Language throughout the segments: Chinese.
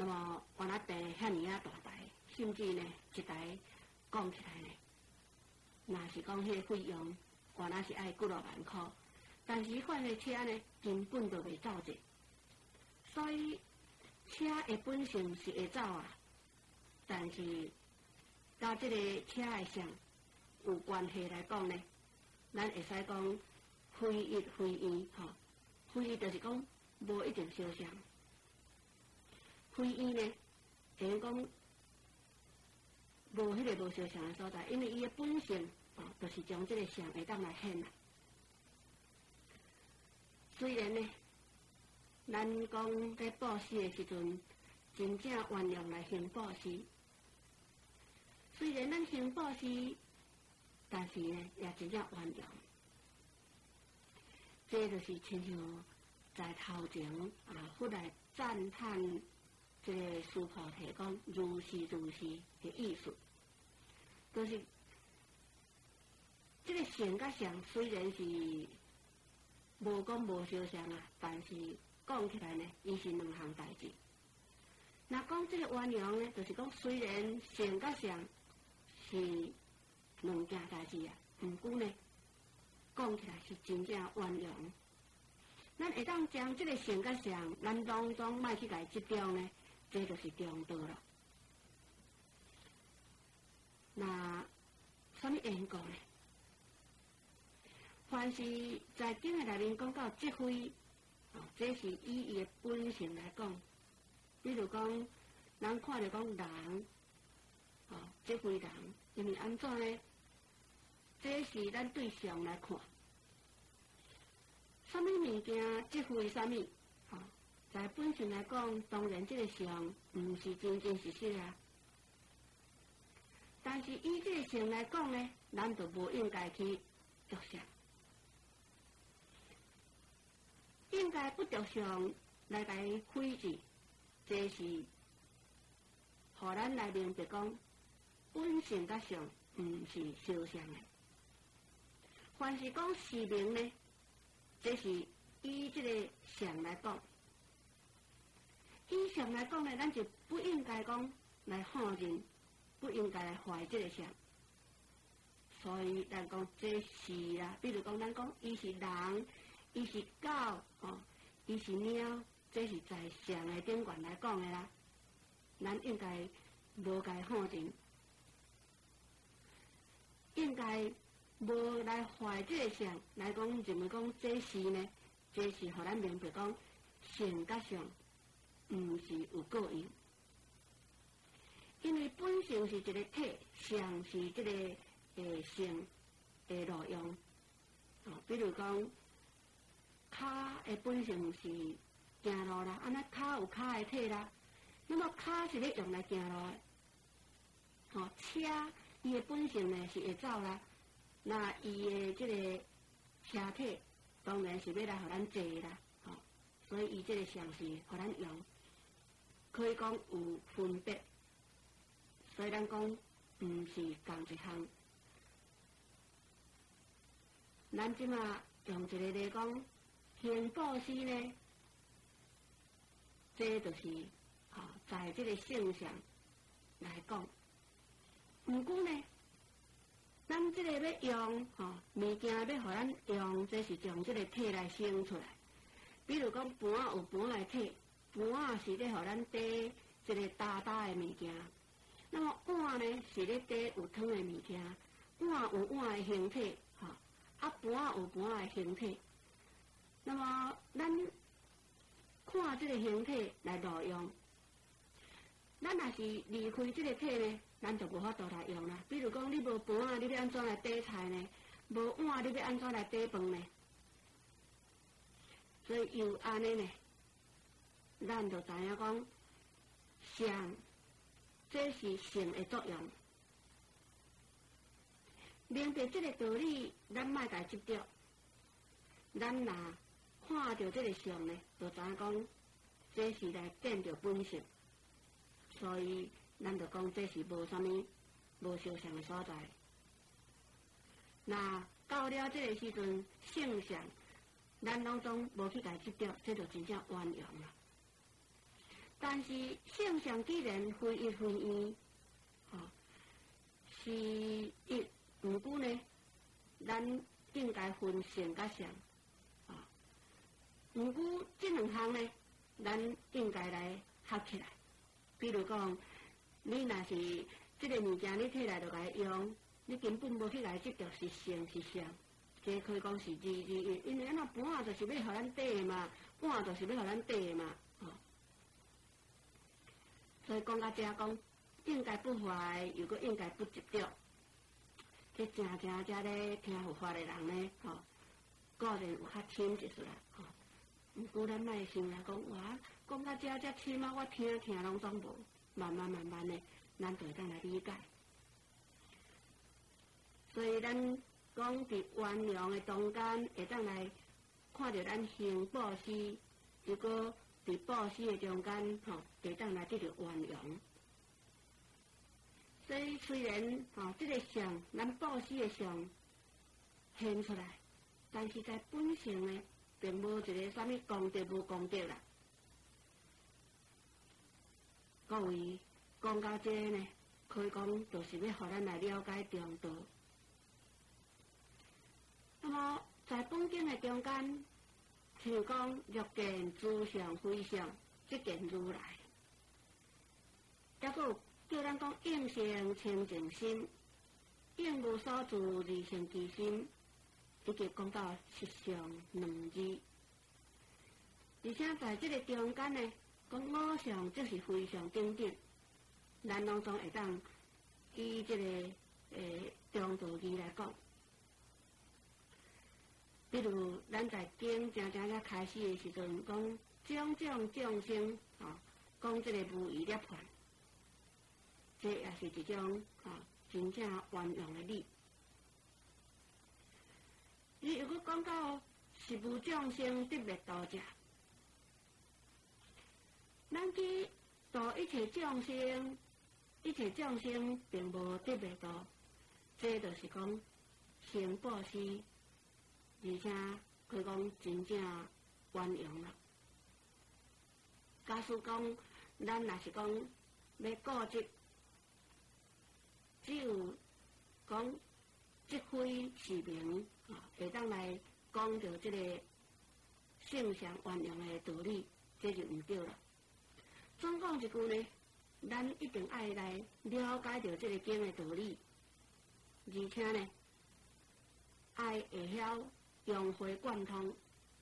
那么原来地遐尼啊大台，甚至呢一台讲起来呢，若是讲迄个费用，原来是爱几落万块，但是换个车呢根本就袂走者，所以车的本性是会走啊，但是甲这个车的上有关系来讲呢，咱会使讲非一非一吼，非一就是讲无一定相像，非一呢就是讲无迄个无相像的所在，因为伊的本性就是将这个相会当来显啦。虽然呢，咱讲在布施的时阵，真正原谅来行布施。虽然咱行布施，但是呢，也真正原谅。这就是亲像在头前忽来赞叹这个师菩提讲如是如是的意思，就是这个相甲相虽然是无讲无相像啊，但是讲起来呢，伊是两项代志。那讲这个原谅呢，就是讲虽然相甲相是两件代志啊，不过呢，讲起来是真正原谅。咱会当将这个相甲相，咱当中莫去来执着呢，这就是中道了。那什么缘故呢？凡是在经的内面讲到即非，这是以伊的本性来讲。比如讲，咱看着讲人，即非人，因为安怎呢？这是咱对象来看，什么物件即非什么，在本性来讲，当然这个相毋是真真实实啊。但是以这个相来讲呢，咱就无应该去着相。应该不着相来甲伊毁止，这是互咱来明白讲，本性甲相毋是相像的。凡是讲是名呢，这是以这个相来讲。以相来讲呢，咱就不应该讲来放任，不应该来怀这个相。所以咱讲这是啊，比如讲咱讲伊是人。伊是狗，伊是猫，这是在相的顶悬来讲的啦。咱应该无该放任，应该无来怀这个相来讲，认为讲这是呢，这是互咱明白讲相甲相，毋是有个因，因为本性是一个体，相是这个性的路用。比如讲。骹的本性是行路啦，安那骹有骹的体啦，那么骹是咧用来行路的。车伊的本性呢是会走啦，那伊的这个车体当然是要来互咱坐啦，所以伊这个相是互咱用，可以讲有分别，所以咱讲毋是同一项。咱即马用一个来讲。行布施呢，这就是在这个性上来讲。不过呢，咱这个要用物件要互咱用，这是从这个体来生出来。比如讲盘有盘的体，盘是咧互咱底这个大大的物件。那么碗呢是咧底有汤的物件，碗有碗的形体，盘有盘的形体。那么，咱看这个形体来挪用，咱若是离开这个体呢，咱就无法度来用啦。比如讲，你无盘你要安怎来底菜呢？无碗，你要安怎来底饭呢？所以有安尼呢，咱就知影讲，相，这是性的作用。明白这个道理，咱莫甲执着，咱若看到这个相呢，就知影讲，这是来见到本性，所以咱就讲这是无啥物无相像的所在。那到了这个时阵，性相，咱当中无去甲执着，这就真正圆融啦。 但是性相既然非一非二，是一毋过呢，咱应该分性甲相，毋过这两项呢，咱应该来合起来。比如讲，你若是这个物件你摕来就来用，你根本无去来执着是性是相，这可以讲是二一，因为那半就是要互咱缀的嘛，半就是要互咱缀的嘛，所以讲到这讲，应该不怀，又搁应该不执着，这真咧听佛法的人呢，个人有较深一丝啦，毋过咱莫想来讲，哇，讲到这深啊，我听拢总无，慢慢的，咱就会当来理解。所以咱讲伫圆融的中间，会当来看到咱行布施，如果伫布施的中间，会当来得到圆融。所以虽然这个相，咱布施的相现出来，但是在本性呢，并无一个啥物功德无功德啦。各位讲到这呢，可以讲就是要互咱来了解中道。那么在本经的中间，像讲欲见诸相非相，即见如来。还佫叫咱讲应性清净心，应无所住而成其心，伊就讲到实相两字。而且在这个中间呢，讲五相即是非常等等，咱拢总会当以这个中道义来讲。比如咱在经正开始的时阵，讲种种众生，讲这个无余涅槃，这也是一种真正圆融的理。你如果讲到是无众生得灭道者，咱去度一切众生，一切众生并无得灭道，这就是讲行布施。而且可以讲真正圆融啦。假使讲咱若是讲要固执，只有讲即非是名，会当来讲到这个性相圆融的道理，这就毋对了。总讲一句呢，咱一定爱来了解到这个经的道理，而且呢，爱会晓融会贯通，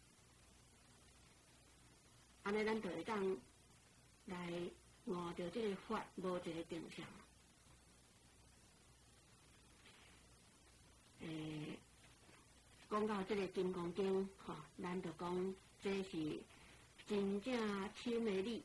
安尼咱就会当来悟到这个法无一个定向。讲到这个金刚经，咱就讲这是真正深的理。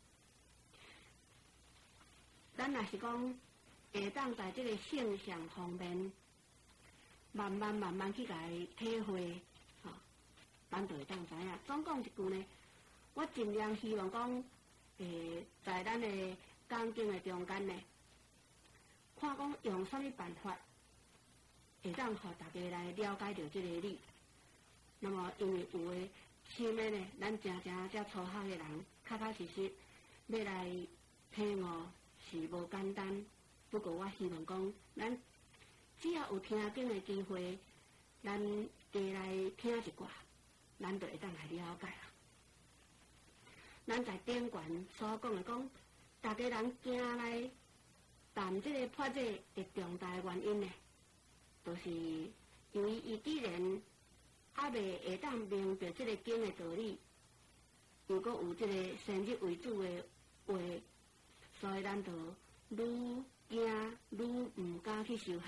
咱若是讲会当在这个性相方面，慢慢去来体会，咱就会当知影。总讲一句呢，我尽量希望讲，在咱的讲经的中间呢，看讲用什么办法，会当互大家来了解到这个理。那么因为有的深的呢，咱真粗巧的人，确实要来体悟是无简单。不过我希望讲，咱只要有听经的机会，咱加来听一寡，咱就会当来了解啦。咱在典卷所讲的讲，大家人行来谈这个破解的重大原因呢，就是因为伊既然还未会当明白这个经的道理，如果有这个先入为主的话，所以咱就愈惊愈毋敢去修学。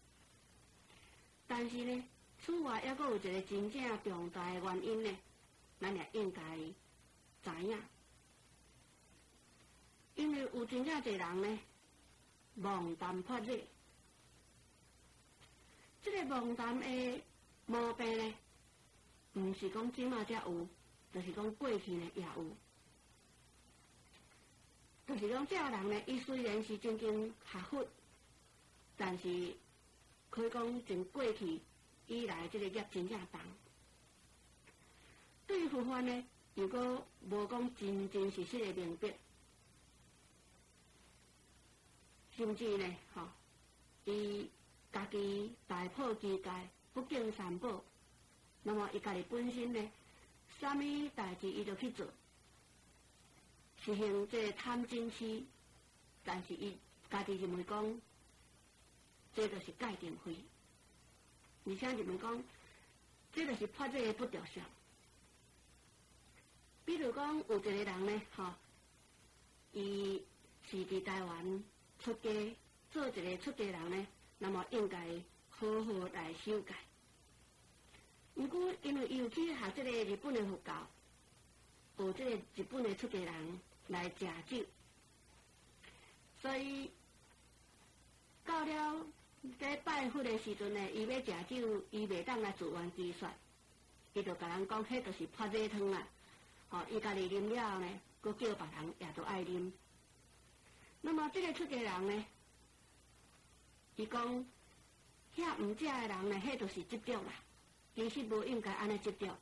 但是呢，此外还佫有一个真正重大的原因呢，咱也应该知影。因为有真正侪人呢，妄谈破解。这个妄谈的毛病呢，毋是讲即马才有，就是讲过去呢也有。就是讲这人呢，伊虽然是真正学佛，但是可以讲从过去以来，这个业真正重。对于佛法呢，如果无讲真实的明白， 甚至呢，伊家己大破机界，不敬三宝，那么伊家己本身呢，啥物代志伊就去做，实行这贪嗔痴，但是伊家己认为讲，这就是界定非，而且认为讲，这就是法制的不着相。比如讲，有一个人呢，伊是伫台湾出家，做一个出家人呢，那么应该好好来修戒。毋过，因为伊有去学这个日本的佛教，学这个日本的出家人来食酒，所以到了在拜佛的时阵呢，伊要食酒，伊袂当来自圆其说，伊就甲人讲，迄就是泼热汤啦。伊家己啉了呢，佮叫别人也都爱啉。那么这个出家人呢，伊讲，遐毋食的人呢，迄就是执着啦。其实无应该安尼执着。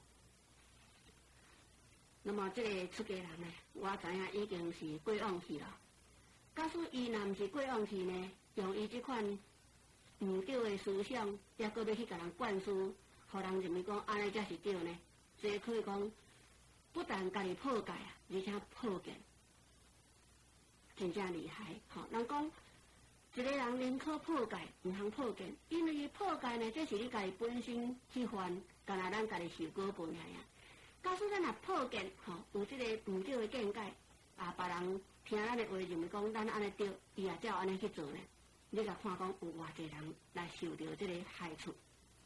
那么这个出家人呢，我知影已经是过往去了。假使伊若毋是过往去呢，用伊这款毋对的思想，也搁要去甲人灌输，互人认为讲安尼才是对呢，这可以讲。不但家己破戒啊，而且破戒，真正厉害。人讲一个人宁可破戒，毋通破戒，因为破戒呢，这是你家己本身去犯，干那咱家己受果报尔呀。假使咱若破戒，有这个毋对的见解，别人听咱的话，认为讲咱安尼对，伊也照安尼去做呢。你甲看讲有偌济人来受到这个害处，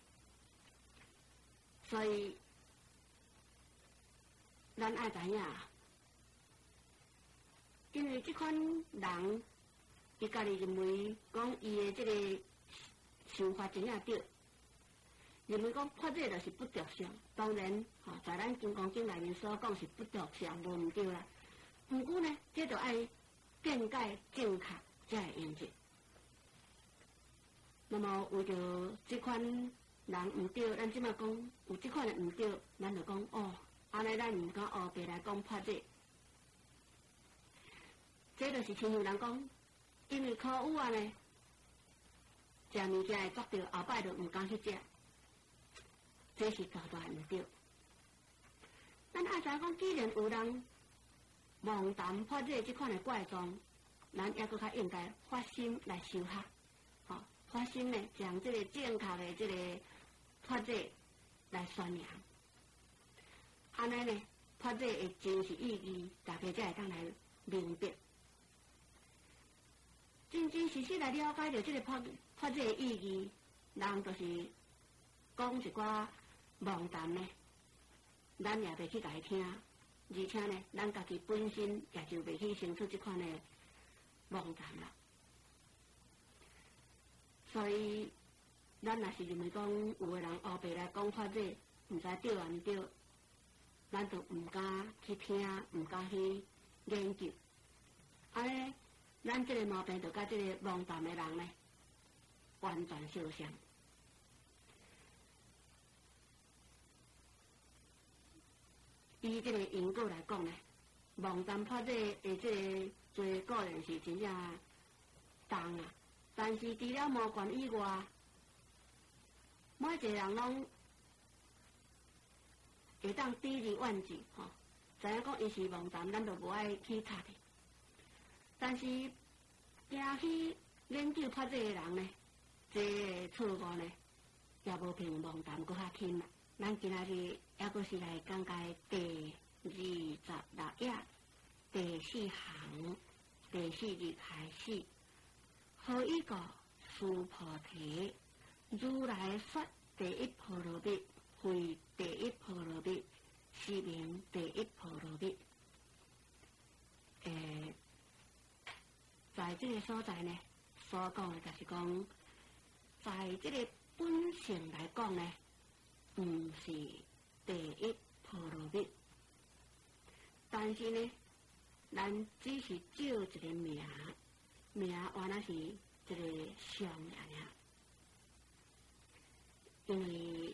所以。咱爱知影，因为这款人，伊家己认为讲伊的这个想法真正对，认为讲法制就是不着相。当然，在咱金刚经内面所讲是不着相，无毋对啦。不过呢，这就爱见解正确才会用得。那么为着这款人毋对，咱即马讲有这款的毋对，咱就讲哦。安尼咱毋敢学白来讲法制，这就是亲像人讲，因为可有啊呢，食物件会抓到，后摆就毋敢去食，这是大大毋对。咱爱知讲，既然有人妄谈法制这款的怪状，咱也搁较应该发心来修学，发心呢，将这个正确的这个法制来宣扬。安尼呢，法制会真实意义，大家才会当来明白，真真实实来了解到这个法制的意义，人就是讲一寡妄谈呢，咱也袂去甲伊听，而且呢，咱家己本身也就袂去生出这款的妄谈啦。所以，咱若是认为讲有个人黑白来讲法制，毋知对啊毋对。咱就毋敢去听，毋敢去研究，安尼，咱这个毛病就甲这个妄谈的人呢，完全相像。以这个因果来讲呢，妄谈法制的这个做个人是真正重啊，但是除了魔关以外，每一个人拢。会当抵制万字，知影讲伊是妄谈，咱就无爱去读的。但是，行去研究法制的人呢，这错误呢，也无比妄谈搁较轻啦。咱今仔日也搁是来讲解第26页第4行第4字开始。何以故？殊菩提，如来说第一波罗蜜。为第一波罗蜜，是名第一波罗蜜。在这个所在呢，所讲的就是讲，在这个本性来讲呢，毋是第一波罗蜜，但是呢，咱只是照一个名原来是一个相名尔，因为。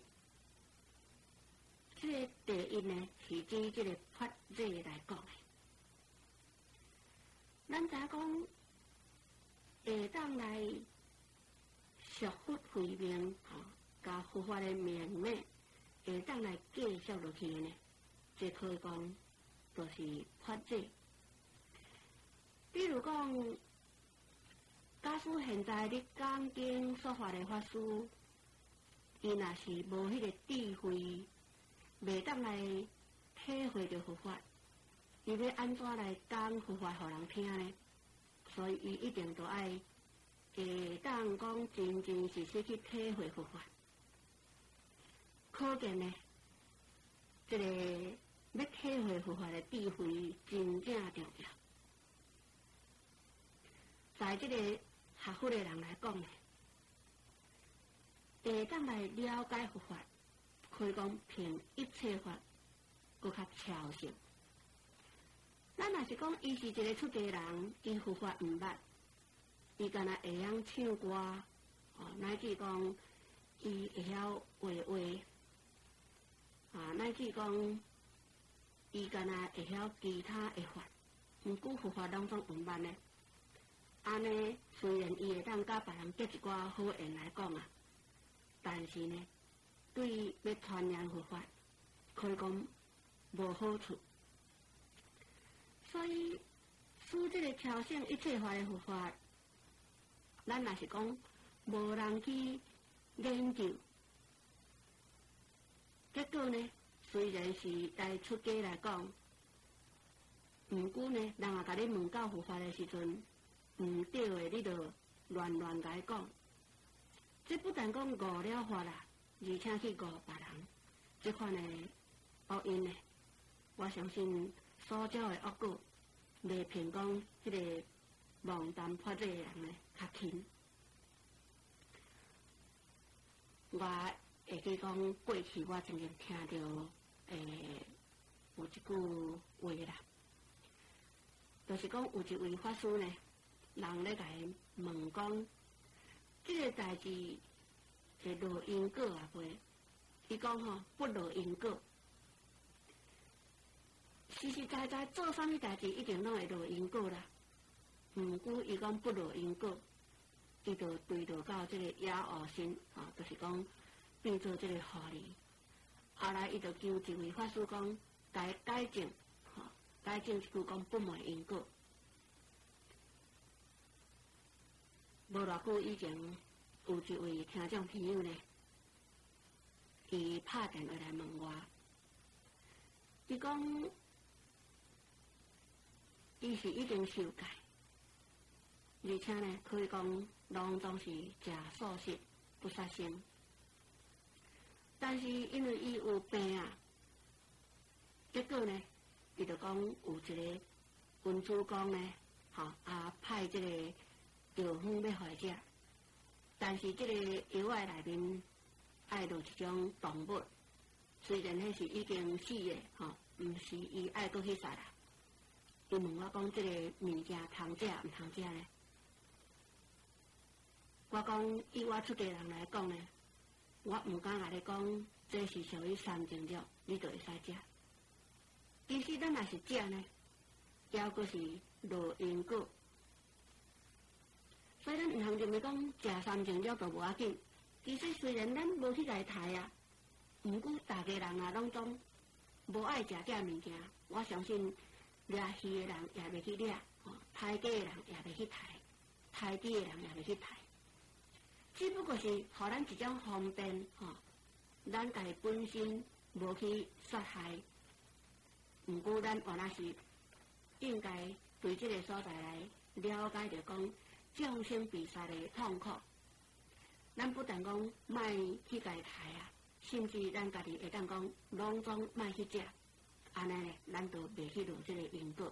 这个第一呢，是指这个法制来讲的。咱知讲， 会当来赎佛慧命，甲佛法的命脉，会当来继续落去呢？这可以讲，就是法者。比如讲，假使现在你讲经说法的法师，伊若是无迄个智慧，袂当来体会着佛法，伊要安怎来讲佛法互人听呢？所以伊一定都爱会当讲真真实实去体会佛法。可见呢，这个要体会佛法的智慧真正重要。在这个学佛的人来讲呢，会当来了解佛法，可以讲凭一切法搁较超胜。咱若是讲伊是一个出家人，伊佛法毋捌，伊敢若会晓唱歌，乃至讲伊会晓画画，乃至讲伊敢若会晓其他的法，毋过佛法当中毋捌呢。安尼虽然伊会当甲别人结一寡好缘来讲啊，但是呢，对要传扬佛法，可以讲无好处。所以，使这个超胜一切法的佛法，咱若是讲无人去研究，结果呢，虽然是来出家来讲，毋过呢，人也甲你问到佛法的时阵，毋对的，你就乱甲伊讲。这不但讲误了法啦，而且去误别人。这款的恶因呢，我相信所招的恶果，未凭讲迄个妄谈法者的人呢较轻。我会记讲过去我曾经听到有一句话啦，就是讲有一位法师呢，人咧甲伊问讲，这个代志是落因果啊袂？伊讲吼不落因果，实实在在做啥物代志一定拢会落因果啦。毋过伊讲不落因果，伊就对到这个野恶心，就是讲变做这个狐狸。后来伊就求一位法师讲，改正，改正一句讲不昧因果。无偌久以前，有一位听众朋友呢，伊拍电话来问我，伊讲伊是已经受戒，而且呢，可以讲拢总是食素食，不杀生。但是因为伊有病啊，结果呢，伊就讲有一个文主公呢，派这个药方要互伊食，但是这个药仔内面爱落一种动物，虽然迄是已经死的，毋是伊爱搁去杀啦。伊问我讲，这个物件通食毋通食呢？我讲以我出家人来讲呢，我毋敢甲你讲，这是属于三净肉，你就会使食。其实咱若是食呢，还阁是落因果。所以咱毋通认为讲食三净肉就无要紧。其实虽然咱无去甲伊刣啊，毋过大家人啊拢总无爱食这物件。我相信掠鱼的人也袂去掠，刣鸡的人也袂去刣猪的人也袂去刣。只不过是予咱一种方便，咱家己本身无去杀害。毋过咱原来是应该对这个所在来了解着讲众生被杀的痛苦。咱不但讲莫去家己刣啊，甚至咱家己会当讲拢总莫去食，安尼呢，咱就袂去落这个因果。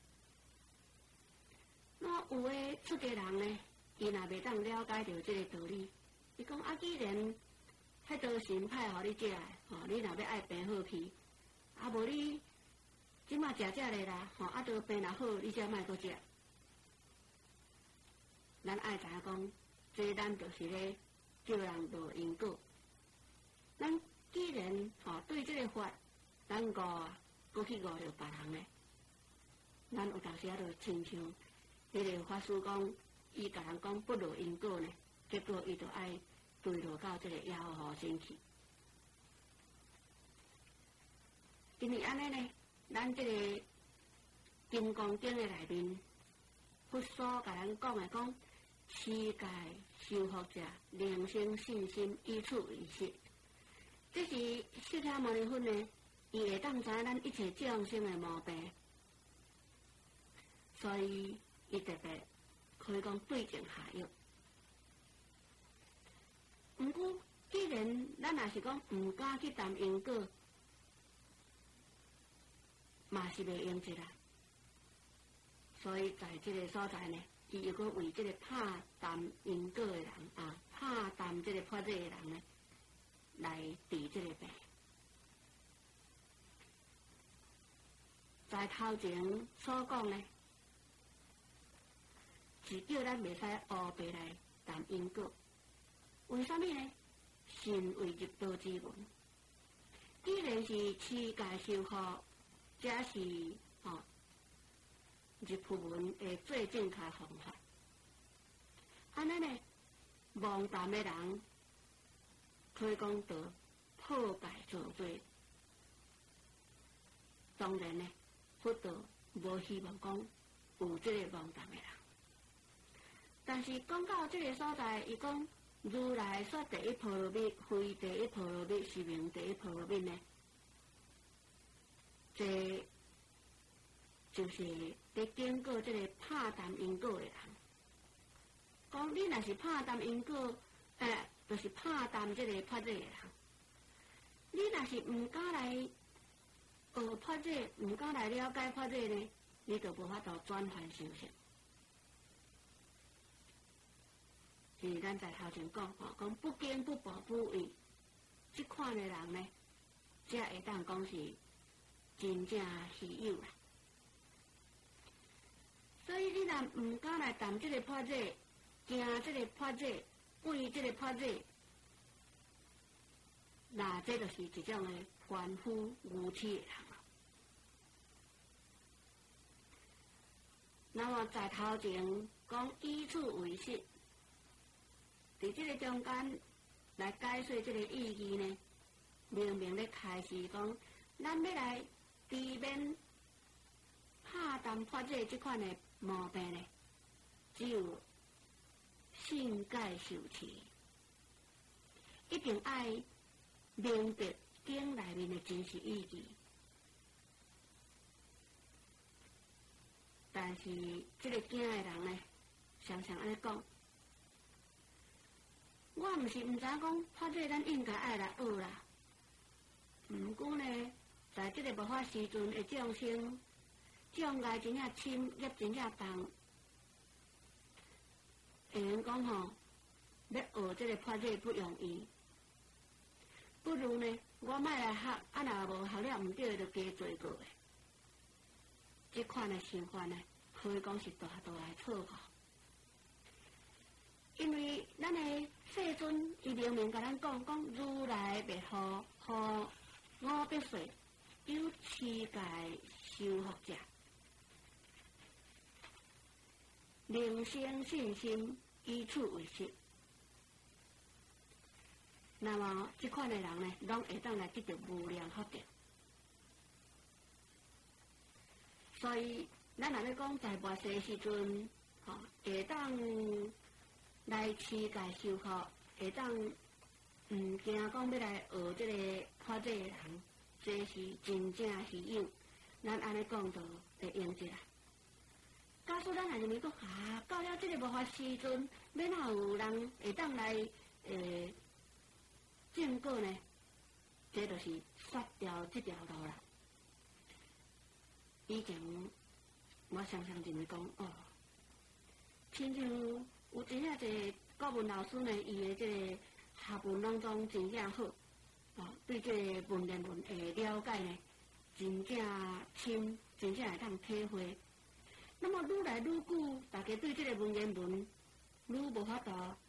那有的出家人呢，伊若袂当了解着这个道理，伊讲啊，既然迄道神派互你食的，你若要爱病好去，啊无你即马食咧啦，啊道病若好，你才莫搁食。咱爱知影讲，这咱就是咧叫人落因果。咱既然对这个法，咱误啊，搁去误着别人咧，咱有当时啊，就亲像迄个法师讲， 伊甲人讲不落因果呢，结果伊就爱坠落到这个妖狐身去。因为安尼呢，咱这个《金刚经》的内面，佛所甲咱讲的讲，世界修福者，灵性信心，以此为实。这是释迦牟尼佛呢，伊会当知咱一切众生的毛病，所以伊特别可以讲对症下药。毋过，既然咱若是讲毋敢去担因果，嘛是袂用得啦。所以在这个所在呢，伊又搁为这个怕担因果的人啊，怕担这个破罪的人呢，来治这个病。在头前所讲呢，是叫咱袂使乌白来担因果。为什么呢？信为入道之门。既然是持戒修福，这是入佛门的最正确方法。安尼呢，妄谈的人可以讲到破戒造罪。当然呢，佛道无希望讲有这个妄谈的人。但是讲到这个所在，伊讲如来说第一波罗蜜，非第一波罗蜜，是名第一波罗蜜呢。这就是伫经过这个怕担因果的人，讲你若是怕担因果，就是怕担这个破罪的人。你若是毋敢来学破罪，毋敢来了解破罪呢，你就无法度转换修行。是咱在头前讲，讲不惊不怖不畏，这款的人呢，才会当讲是真正稀有啦。所以你若毋敢来担这个破罪，惊这个破罪，畏这个破罪，那这就是一种的凡夫无耻的人啊。那么在头前讲以此为实。在这个中间来解说这个意义呢，明明咧开始讲，咱要来避免怕担破戒这款的毛病呢，只有信戒受持，一定爱明白经内面的真实意义。但是这个经的人呢，常常安尼讲。我毋是毋知影讲，破戒咱应该爱来学啦。毋过呢，在这个无法时阵的众生，障碍真正深，业真正重。有人讲吼，要学这个破戒不容易，不如呢，我莫来学，啊若无学了毋对，就加做过的。这款的想法呢，可以讲是大大的错误。因为咱的世尊伊明明甲咱讲，讲如来灭护五必岁，有持戒修福者，灵性信心，以此为实。那么这款的人呢，拢会当来得到无量福德。所以咱若要讲在末世时阵，会当来持戒修福，会当惊讲要来学这个破戒的人，这是真正稀有。咱安尼讲就会用得啦。假使咱若认为讲到了这个无法时阵，要哪有人会当来证果呢？这就是杀掉这条路啦。以前我常常认为讲亲像有真正一个国文老师呢，伊的这个学问当中真正好，对这个文言文的了解呢，真正深，真正会当体会。那么愈来愈久，大家对这个文言文愈无法度，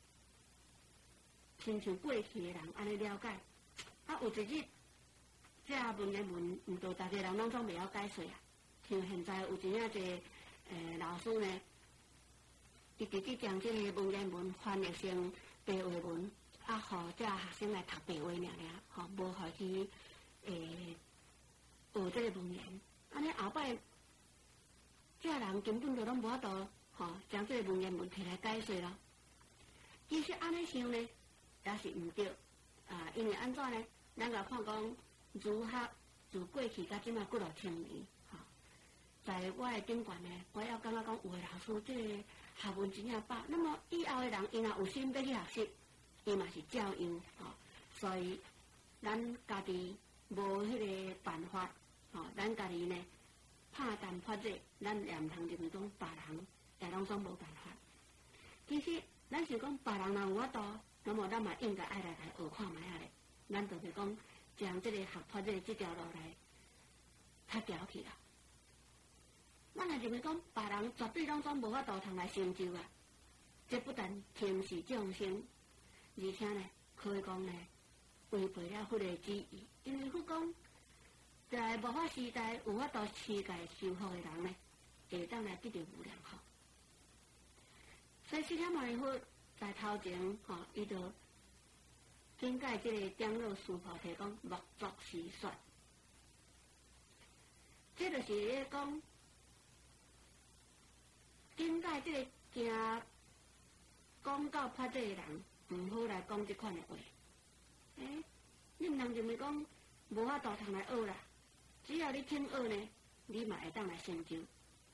亲像过去的人安尼了解。有一日，这文言文毋到大家人拢总袂晓解说啊。像现在有真正一个老师呢， 伊直接将这个文言文翻译成白话文，啊，互这学生来读白话尔，吼，无互去学这个文言。安尼后摆，这人根本就拢无法度，吼，将这个文言文摕来解说咯。其实安尼想呢，也是毋对，啊，因为安怎呢？咱来看讲，儒学自过去到即马几落千年，吼，在我的顶悬呢，我要感觉讲，有的老师这个学问真正饱，那么以后的人，伊若有心要去学习，伊嘛是照样，吼，所以咱家己无迄个办法，吼，咱家己呢拍淡发热，咱也毋通认为讲别人也拢总无办法。其实咱是讲别人若有法度，那么咱嘛应该爱来学看卖啊咧。咱就是讲将这个学发热这条路来拆掉去啦。咱也认为讲别人绝对拢总无法度通来成就啊！这不但轻视众生，而且呢，可以讲呢，违背了佛的旨意。因为佛讲，在末法时代有法度世界修好的人呢，会当来得到无量好。所以释迦牟尼佛在头前吼，伊就境界这个长老师傅提讲莫作是说，这就是咧讲。境界这个惊讲到发这个人，毋好来讲这款的话。你毋通认为讲无法度通来学啦，只要你肯学呢，你嘛会当来成就。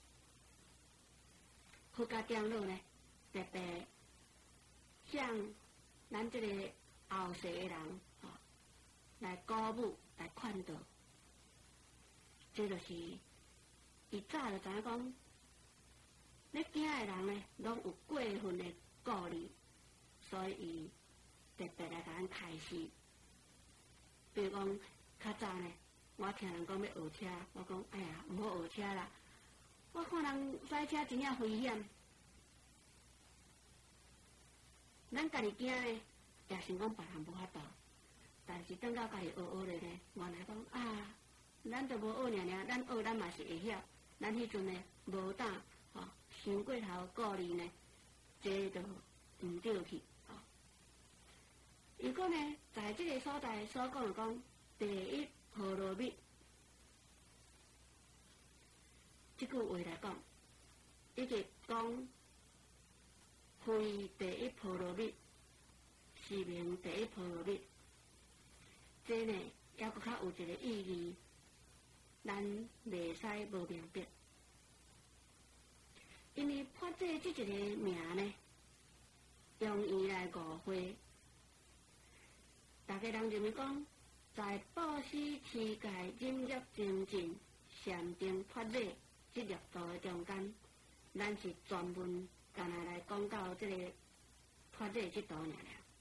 佛家长老呢，特别向咱这个后世的人来鼓舞、来劝导，这就是伊早就知影讲。咧惊的人呢，拢有过分的顾虑，所以伊特别来甲咱开示。比如讲，较早呢，我听人讲要学车，我讲哎呀，毋好学车啦。我看人驶车真正危险。咱家己惊呢，也想讲别人无法度，但是等到家己学咧呢，原来讲啊，咱都无学尔，咱学咱嘛是会晓，咱迄阵呢无胆。想过头顾虑呢，这就毋对去。如果呢，在这个所在所讲讲第一波罗蜜，这句话来讲，伊就讲非第一波罗蜜，是名第一波罗蜜。这呢，还佫较有一个意义，咱袂使无明白。因为发这一个名呢，用伊来误会，大家人认为讲，在布施、持戒、忍辱、精进、禅定、发热这六道的中间，咱是专门干来讲到这个发热这道尔。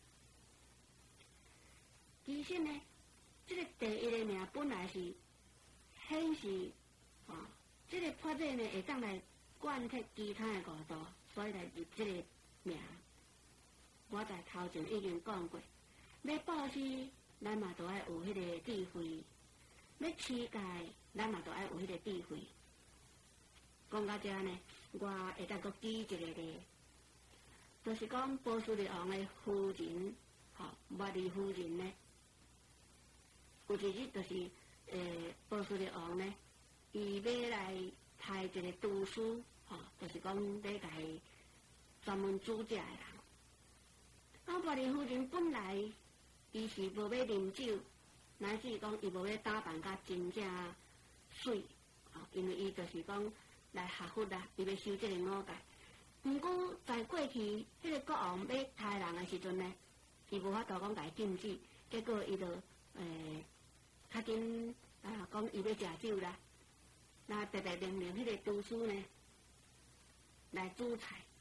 其实呢，这个第一个名本来是显示，这个发热呢会当来。贯彻其他的五道，所以来入这个名。我在头前已经讲过，要布施，咱嘛都爱有迄个智慧；要持戒，咱嘛都爱有迄个智慧。讲到这呢，我会当搁举一个例，就是讲波斯匿王的夫人，茉莉夫人呢，有一日就是波斯匿王呢，伊要来。派一个厨师，就是讲要甲伊专门煮食的人。茉莉夫人本来伊是无要啉酒，乃至讲伊无要打扮甲真正水，因为伊就是讲来学佛啦，伊要修这个五戒。毋过在过去迄个国王要杀人的时阵呢，伊无法度讲甲伊禁止，结果伊就较紧讲伊要食酒啦。那特别命令迄个厨师呢来煮菜，